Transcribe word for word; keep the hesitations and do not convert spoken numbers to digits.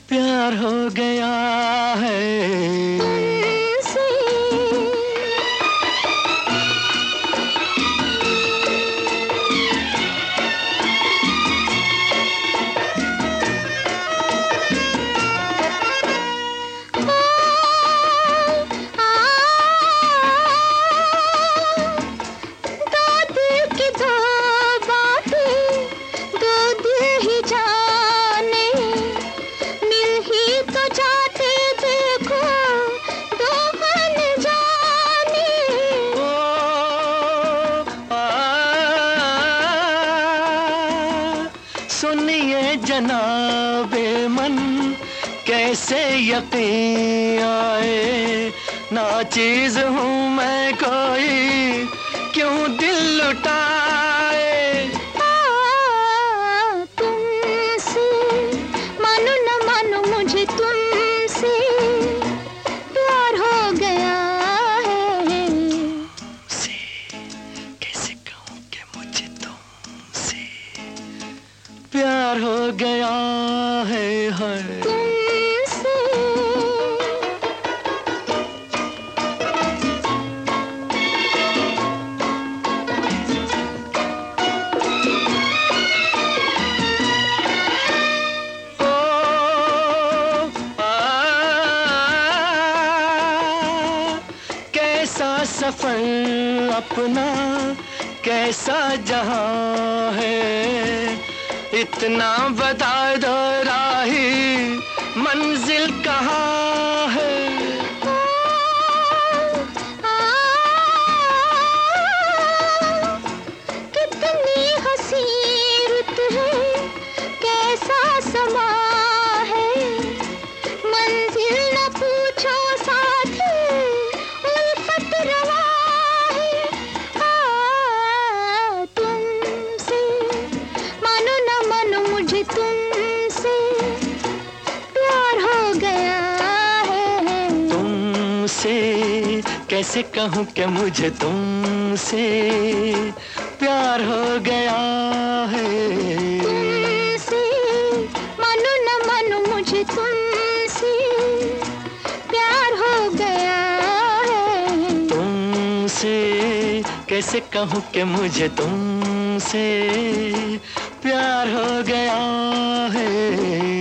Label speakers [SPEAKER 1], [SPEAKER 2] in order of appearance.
[SPEAKER 1] प्यार हो गया है सुनिए जनाबे मन कैसे यकीन आए, नाचीज हूँ मैं कोई क्यों दिल लुटाए।
[SPEAKER 2] तुमसे मानो न मानो मुझे तुमसे प्यार हो गया है।
[SPEAKER 1] से कैसे कहूँ कि मुझे तुमसे प्यार हो गया है, है।
[SPEAKER 2] तुमसे
[SPEAKER 1] ओ, आ, कैसा सफर अपना कैसा जहां है, इतना बता दो राही मंजिल कहाँ है।
[SPEAKER 2] कितनी हसी रुत है कैसा समा है, मंजिल न पूछो साथी उल्फत रवा है। आ, तुमसे मानो न मानो मुझे तुमसे प्यार हो गया है।
[SPEAKER 1] तुमसे कैसे कहूँ कि मुझे तुमसे प्यार हो गया है।
[SPEAKER 2] तुमसे मानो न मानो मुझे तुमसे प्यार हो गया है।
[SPEAKER 1] तुमसे कैसे कहूँ कि मुझे तुमसे प्यार हो गया है।